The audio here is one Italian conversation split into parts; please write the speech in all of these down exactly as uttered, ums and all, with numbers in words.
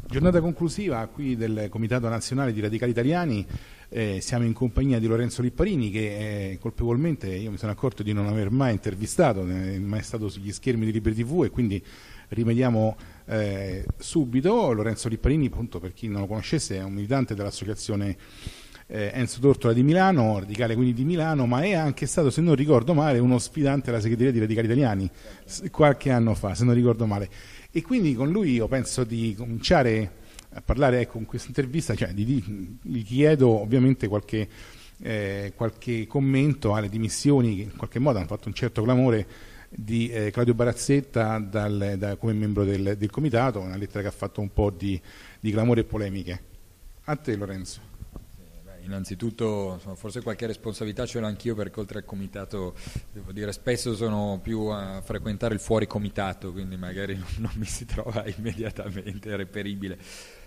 Giornata conclusiva qui del Comitato Nazionale di Radicali Italiani, eh, siamo in compagnia di Lorenzo Lipparini che eh, colpevolmente io mi sono accorto di non aver mai intervistato, non è mai stato sugli schermi di Liberi tivù e quindi rimediamo eh, subito. Lorenzo Lipparini, appunto, per chi non lo conoscesse, è un militante dell'associazione eh, Enzo Tortora di Milano, radicale quindi di Milano, ma è anche stato, se non ricordo male, uno sfidante alla segreteria di Radicali Italiani qualche anno fa, se non ricordo male. E quindi con lui io penso di cominciare a parlare, ecco, in questa intervista, cioè di, di, gli chiedo ovviamente qualche, eh, qualche commento alle dimissioni che in qualche modo hanno fatto un certo clamore di eh, Claudio Barazzetta dal, da, come membro del, del comitato, una lettera che ha fatto un po' di, di clamore e polemiche. A te, Lorenzo. Innanzitutto, insomma, forse qualche responsabilità ce l'ho anch'io, perché oltre al comitato, devo dire, spesso sono più a frequentare il fuori comitato, quindi magari non, non mi si trova immediatamente reperibile.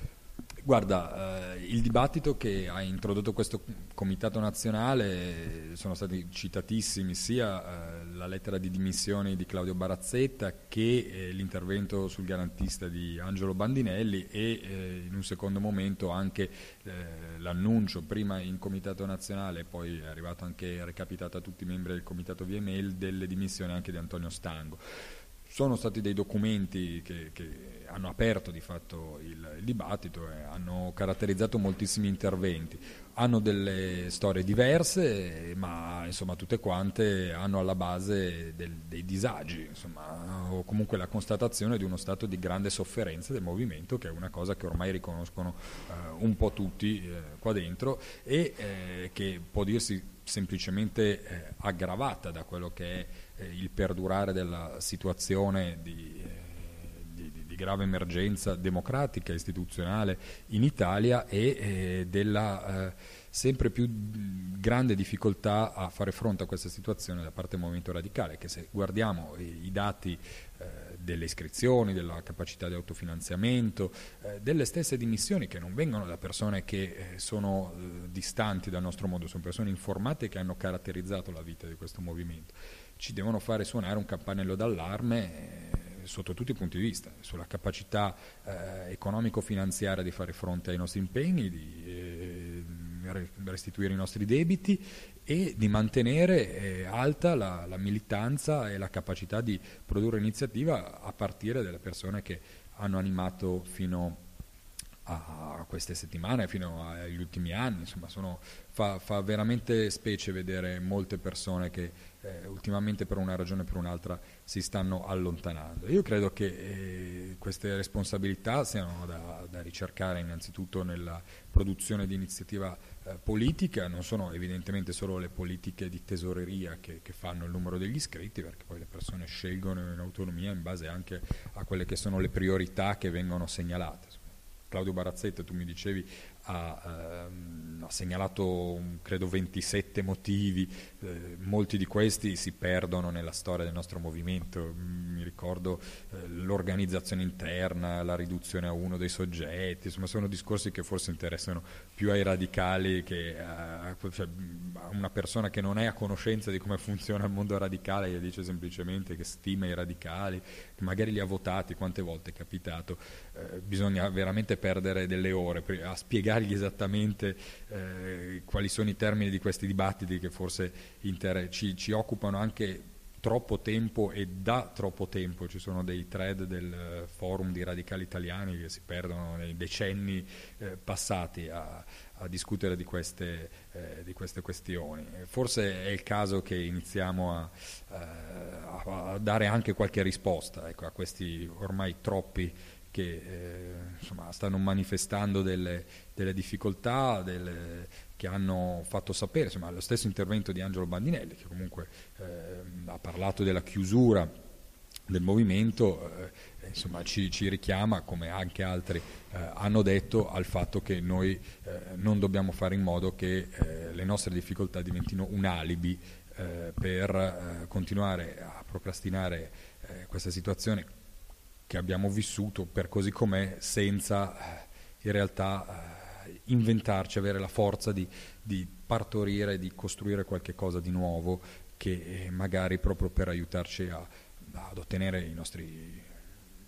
Guarda, eh, il dibattito che ha introdotto questo comitato nazionale sono stati citatissimi sia eh, la lettera di dimissioni di Claudio Barazzetta che eh, l'intervento sul garantista di Angelo Bandinelli e eh, in un secondo momento anche eh, l'annuncio prima in comitato nazionale, poi è arrivato anche, è recapitato a tutti i membri del comitato via mail, delle dimissioni anche di Antonio Stango. Sono stati dei documenti che, che hanno aperto di fatto il, il dibattito e hanno caratterizzato moltissimi interventi. Hanno delle storie diverse, ma insomma tutte quante hanno alla base del, dei disagi, insomma, o comunque la constatazione di uno stato di grande sofferenza del movimento, che è una cosa che ormai riconoscono eh, un po' tutti eh, qua dentro e eh, che può dirsi semplicemente eh, aggravata da quello che è eh, il perdurare della situazione di, eh, di, di grave emergenza democratica e istituzionale in Italia e eh, della eh, sempre più grande difficoltà a fare fronte a questa situazione da parte del movimento radicale, che se guardiamo i, i dati eh, delle iscrizioni, della capacità di autofinanziamento, eh, delle stesse dimissioni, che non vengono da persone che eh, sono eh, distanti dal nostro mondo, sono persone informate che hanno caratterizzato la vita di questo movimento, ci devono fare suonare un campanello d'allarme eh, sotto tutti i punti di vista, sulla capacità eh, economico-finanziaria di fare fronte ai nostri impegni, di eh, restituire i nostri debiti e di mantenere eh, alta la, la militanza e la capacità di produrre iniziativa a partire dalle persone che hanno animato fino a queste settimane, fino agli ultimi anni. Insomma, sono, fa, fa veramente specie vedere molte persone che eh, ultimamente per una ragione o per un'altra si stanno allontanando. Io credo che eh, queste responsabilità siano da, da ricercare innanzitutto nella produzione di iniziativa eh, politica. Non sono evidentemente solo le politiche di tesoreria che, che fanno il numero degli iscritti, perché poi le persone scelgono in autonomia in base anche a quelle che sono le priorità che vengono segnalate. Claudio Barazzetta, tu mi dicevi, ha, ehm, ha segnalato credo ventisette motivi, eh, molti di questi si perdono nella storia del nostro movimento. Mi ricordo eh, l'organizzazione interna, la riduzione a uno dei soggetti, insomma sono discorsi che forse interessano più ai radicali che a, cioè, a una persona che non è a conoscenza di come funziona il mondo radicale, che dice semplicemente che stima i radicali, che magari li ha votati. Quante volte è capitato? Eh, bisogna veramente perdere delle ore a spiegargli esattamente eh, quali sono i termini di questi dibattiti che forse inter- ci, ci occupano anche troppo tempo e da troppo tempo. Ci sono dei thread del forum di radicali italiani che si perdono nei decenni eh, passati a, a discutere di queste, eh, di queste questioni. Forse è il caso che iniziamo a, a, a dare anche qualche risposta, ecco, a questi ormai troppi che eh, insomma, stanno manifestando delle, delle difficoltà, delle, che hanno fatto sapere, insomma, lo stesso intervento di Angelo Bandinelli, che comunque eh, ha parlato della chiusura del movimento, eh, insomma, ci, ci richiama, come anche altri eh, hanno detto, al fatto che noi eh, non dobbiamo fare in modo che eh, le nostre difficoltà diventino un alibi eh, per eh, continuare a procrastinare eh, questa situazione che abbiamo vissuto per così com'è, senza eh, in realtà eh, inventarci, avere la forza di, di partorire, di costruire qualche cosa di nuovo che eh, magari proprio per aiutarci a, ad ottenere i nostri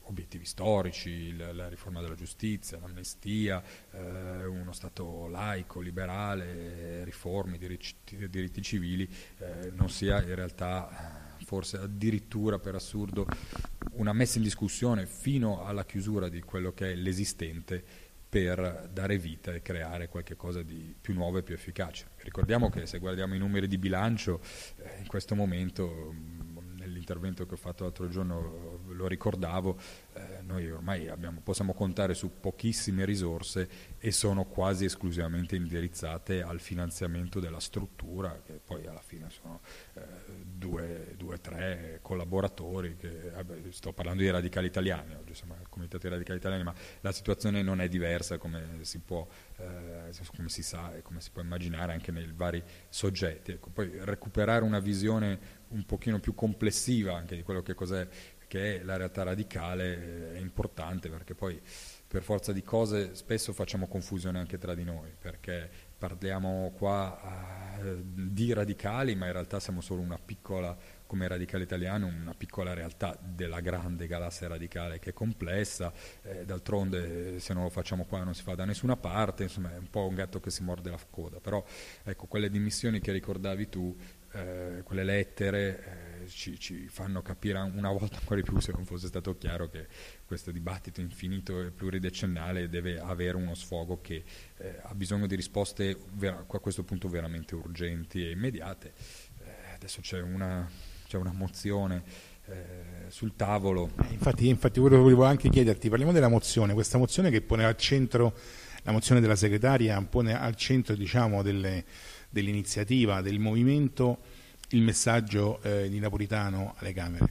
obiettivi storici, la, la riforma della giustizia, l'amnistia, eh, uno Stato laico, liberale, riforme, diritti, diritti civili, eh, non sia in realtà forse addirittura per assurdo una messa in discussione fino alla chiusura di quello che è l'esistente per dare vita e creare qualche cosa di più nuovo e più efficace. Ricordiamo che se guardiamo i numeri di bilancio, eh, in questo momento, nell'intervento che ho fatto l'altro giorno lo ricordavo, eh, noi ormai abbiamo, possiamo contare su pochissime risorse e sono quasi esclusivamente indirizzate al finanziamento della struttura, che poi alla fine sono eh, due, due, tre collaboratori, che, vabbè, sto parlando di Radicali Italiani, oggi siamo al Comitato dei Radicali Italiani, ma la situazione non è diversa come si può, eh, come si sa e come si può immaginare anche nei vari soggetti. Ecco, poi recuperare una visione un pochino più complessiva anche di quello che cos'è che è la realtà radicale è importante, perché poi per forza di cose spesso facciamo confusione anche tra di noi, perché parliamo qua uh, di radicali, ma in realtà siamo solo una piccola, come Radicali Italiani, una piccola realtà della grande galassia radicale che è complessa, eh, d'altronde se non lo facciamo qua non si fa da nessuna parte, insomma è un po' un gatto che si morde la coda. Però ecco, quelle dimissioni che ricordavi tu, Eh, quelle lettere eh, ci, ci fanno capire una volta ancora di più, se non fosse stato chiaro, che questo dibattito infinito e pluridecennale deve avere uno sfogo che eh, ha bisogno di risposte vera, a questo punto veramente urgenti e immediate. Eh, adesso c'è una, c'è una mozione eh, sul tavolo. Eh, infatti, infatti volevo anche chiederti, parliamo della mozione, questa mozione che pone al centro, la mozione della segretaria pone al centro, diciamo, delle dell'iniziativa, del movimento, il messaggio eh, di Napolitano alle Camere.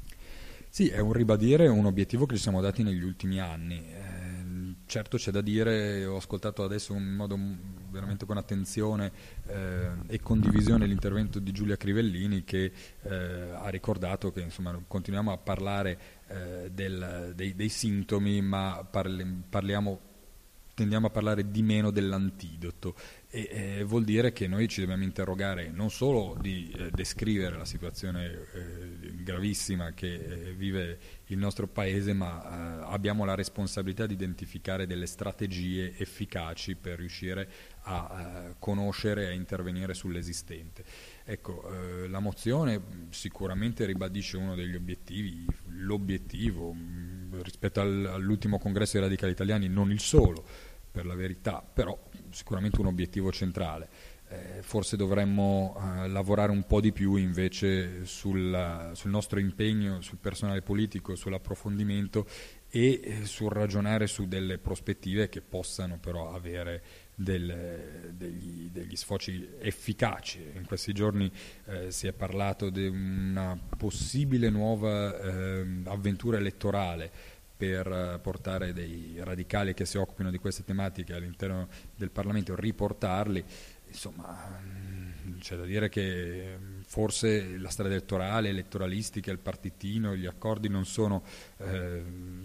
Sì, è un ribadire un obiettivo che ci siamo dati negli ultimi anni. Eh, certo c'è da dire, ho ascoltato adesso in modo veramente con attenzione eh, e condivisione l'intervento di Giulia Crivellini, che eh, ha ricordato che insomma continuiamo a parlare eh, del, dei, dei sintomi, ma parli, parliamo tendiamo a parlare di meno dell'antidoto, e eh, vuol dire che noi ci dobbiamo interrogare non solo di eh, descrivere la situazione eh, gravissima che eh, vive il nostro paese, ma eh, abbiamo la responsabilità di identificare delle strategie efficaci per riuscire a eh, conoscere e a intervenire sull'esistente. Ecco, eh, la mozione sicuramente ribadisce uno degli obiettivi, l'obiettivo mh, rispetto al, all'ultimo congresso dei Radicali Italiani, non il solo, per la verità, però sicuramente un obiettivo centrale. Eh, forse dovremmo eh, lavorare un po' di più invece sul, sul nostro impegno, sul personale politico, sull'approfondimento e eh, sul ragionare su delle prospettive che possano però avere del, degli, degli sfoci efficaci. In questi giorni eh, si è parlato di una possibile nuova eh, avventura elettorale per portare dei radicali che si occupino di queste tematiche all'interno del Parlamento, riportarli. Insomma, c'è da dire che forse la strada elettorale, elettoralistica, il partitino, gli accordi non sono eh,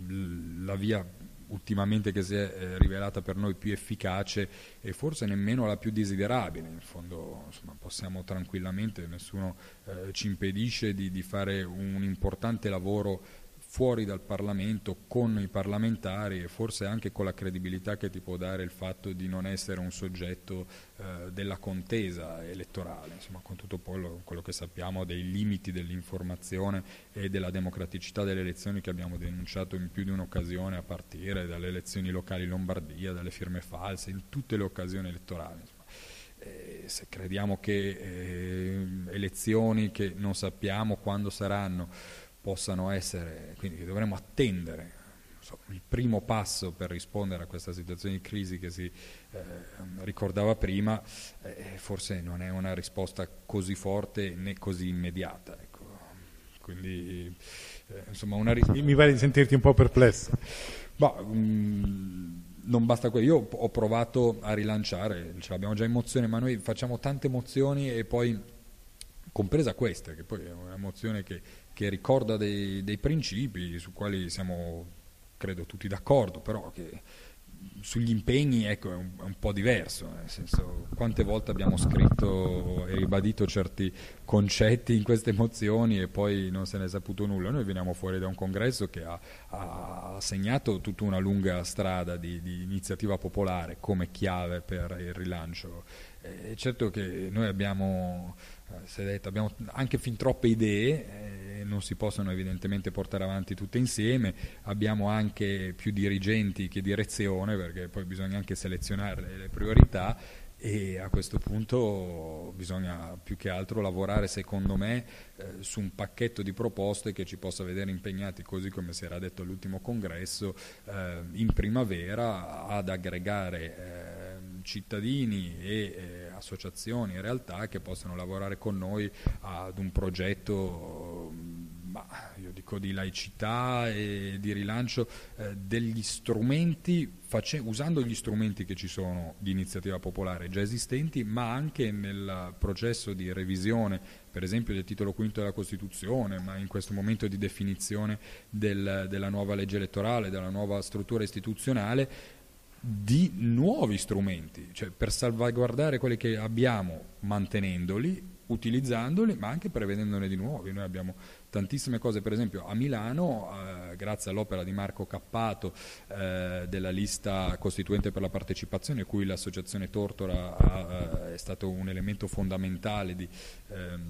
la via ultimamente che si è eh, rivelata per noi più efficace e forse nemmeno la più desiderabile. In fondo, insomma, possiamo tranquillamente, nessuno eh, ci impedisce di, di fare un importante lavoro fuori dal Parlamento, con i parlamentari e forse anche con la credibilità che ti può dare il fatto di non essere un soggetto eh, della contesa elettorale, insomma, con tutto quello, quello che sappiamo dei limiti dell'informazione e della democraticità delle elezioni che abbiamo denunciato in più di un'occasione, a partire dalle elezioni locali in Lombardia, dalle firme false, in tutte le occasioni elettorali. Insomma. Eh, se crediamo che eh, elezioni che non sappiamo quando saranno possano essere, quindi che dovremmo attendere insomma, il primo passo per rispondere a questa situazione di crisi che si eh, ricordava prima, eh, forse non è una risposta così forte né così immediata. Ecco. Quindi, eh, insomma, una ris- Mi pare di sentirti un po' perplesso. Bah, mh, non basta quello, io ho provato a rilanciare, ce l'abbiamo già in mozione, ma noi facciamo tante mozioni e poi, compresa questa, che poi è una mozione che che ricorda dei, dei principi su quali siamo, credo, tutti d'accordo, però che sugli impegni, ecco, è un, è un po' diverso, nel senso, quante volte abbiamo scritto e ribadito certi concetti in queste mozioni e poi non se ne è saputo nulla. Noi veniamo fuori da un congresso che ha, ha segnato tutta una lunga strada di, di iniziativa popolare come chiave per il rilancio. È certo che noi abbiamo, si è detto, abbiamo anche fin troppe idee, eh, non si possono evidentemente portare avanti tutte insieme, abbiamo anche più dirigenti che direzione, perché poi bisogna anche selezionare le, le priorità, e a questo punto bisogna più che altro lavorare, secondo me, eh, su un pacchetto di proposte che ci possa vedere impegnati, così come si era detto all'ultimo congresso, eh, in primavera ad aggregare eh, cittadini e eh, associazioni e realtà che possano lavorare con noi ad un progetto, ma io dico di laicità e di rilancio eh, degli strumenti, face- usando gli strumenti che ci sono di iniziativa popolare già esistenti, ma anche nel processo di revisione, per esempio del titolo quinto della Costituzione, ma in questo momento di definizione del, della nuova legge elettorale, della nuova struttura istituzionale, di nuovi strumenti, cioè per salvaguardare quelli che abbiamo, mantenendoli, utilizzandoli, ma anche prevedendone di nuovi. Noi abbiamo tantissime cose, per esempio a Milano, eh, grazie all'opera di Marco Cappato, eh, della lista costituente per la partecipazione, cui l'associazione Tortora ha, eh, è stato un elemento fondamentale di ehm,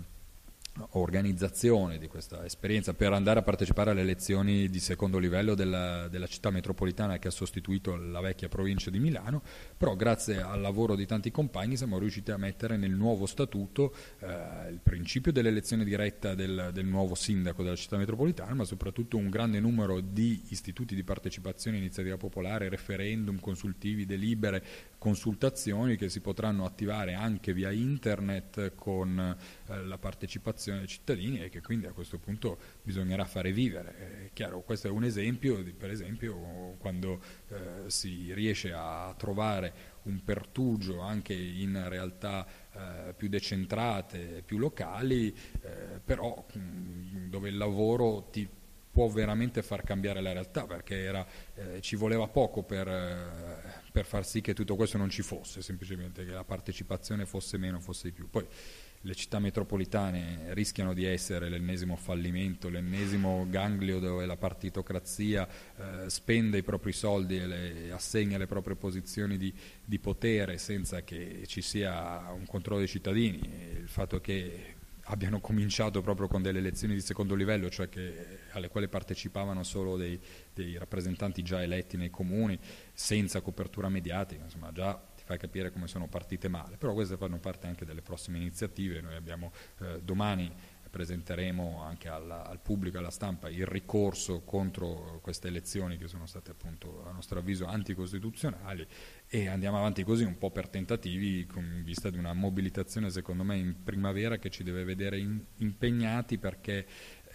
organizzazione di questa esperienza per andare a partecipare alle elezioni di secondo livello della, della città metropolitana che ha sostituito la vecchia provincia di Milano, però grazie al lavoro di tanti compagni siamo riusciti a mettere nel nuovo statuto eh, il principio dell'elezione diretta del, del nuovo sindaco della città metropolitana, ma soprattutto un grande numero di istituti di partecipazione, iniziativa popolare, referendum, consultivi, delibere, consultazioni che si potranno attivare anche via internet con eh, la partecipazione dei cittadini e che quindi a questo punto bisognerà fare vivere. È chiaro, questo è un esempio di, per esempio, quando eh, si riesce a trovare un pertugio anche in realtà eh, più decentrate, più locali, eh, però mh, dove il lavoro ti può veramente far cambiare la realtà, perché era, eh, ci voleva poco per, eh, per far sì che tutto questo non ci fosse, semplicemente che la partecipazione fosse meno, fosse di più. Poi le città metropolitane rischiano di essere l'ennesimo fallimento, l'ennesimo ganglio dove la partitocrazia eh, spende i propri soldi e le, assegna le proprie posizioni di, di potere senza che ci sia un controllo dei cittadini. E il fatto che abbiano cominciato proprio con delle elezioni di secondo livello, cioè che, alle quali partecipavano solo dei, dei rappresentanti già eletti nei comuni, senza copertura mediatica, insomma già fa capire come sono partite male, però queste fanno parte anche delle prossime iniziative. Noi abbiamo eh, domani presenteremo anche alla, al pubblico, alla stampa, il ricorso contro queste elezioni che sono state appunto a nostro avviso anticostituzionali, e andiamo avanti così un po' per tentativi, con vista di una mobilitazione secondo me in primavera che ci deve vedere in, impegnati, perché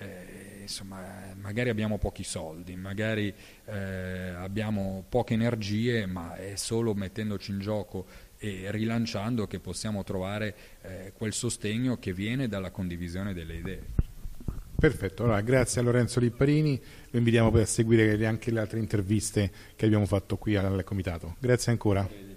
Eh, insomma, magari abbiamo pochi soldi, magari eh, abbiamo poche energie, ma è solo mettendoci in gioco e rilanciando che possiamo trovare eh, quel sostegno che viene dalla condivisione delle idee. Perfetto, allora grazie a Lorenzo Lipparini, lo invitiamo poi a seguire anche le altre interviste che abbiamo fatto qui al Comitato. Grazie ancora.